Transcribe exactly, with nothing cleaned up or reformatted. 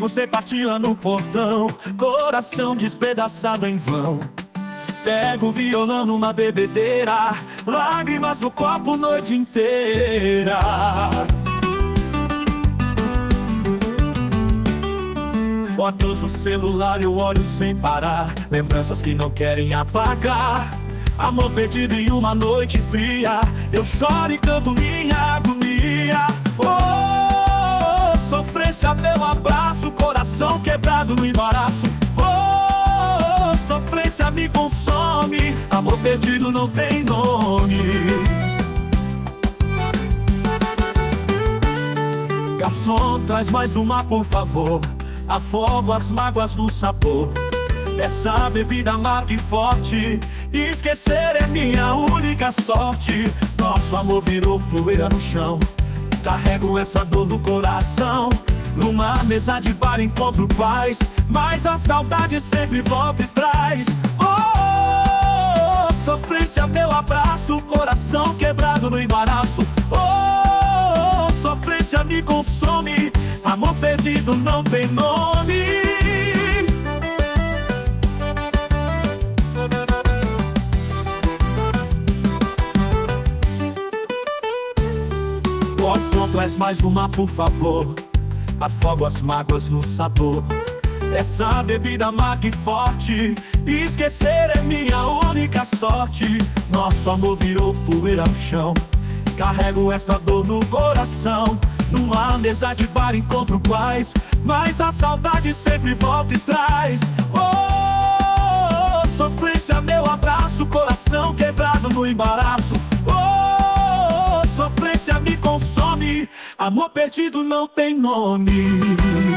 você partia no portão, coração despedaçado em vão. Pego o violão numa bebedeira, lágrimas no copo noite inteira. Fotos no celular eu olho sem parar, lembranças que não querem apagar. Amor perdido em uma noite fria, eu choro e canto minha agonia. Oh, sofrência, meu abraço, coração quebrado no embaraço. Oh, sofrência me consome, amor perdido não tem nome. Garçom, traz mais uma por favor, afogo as mágoas no sabor dessa bebida amarga e forte. Esquecer é minha única sorte. Nosso amor virou poeira no chão, carrego essa dor no coração. Numa mesa de bar encontro paz, mas a saudade sempre volta e traz. Oh, sofrência, meu abraço, coração quebrado no embaraço. Oh, sofrência me consome, amor perdido não tem nome. Garçom, traz mais uma por favor, afogo as mágoas no sabor dessa bebida amarga e forte. Esquecer é minha única sorte. Nosso amor virou poeira no chão, carrego essa dor no coração. Numa mesa de bar encontro paz, mas a saudade sempre volta e traz. Oh, sofrência, meu abraço, coração quebrado no embaraço. Oh, sofrência me consome, amor perdido não tem nome.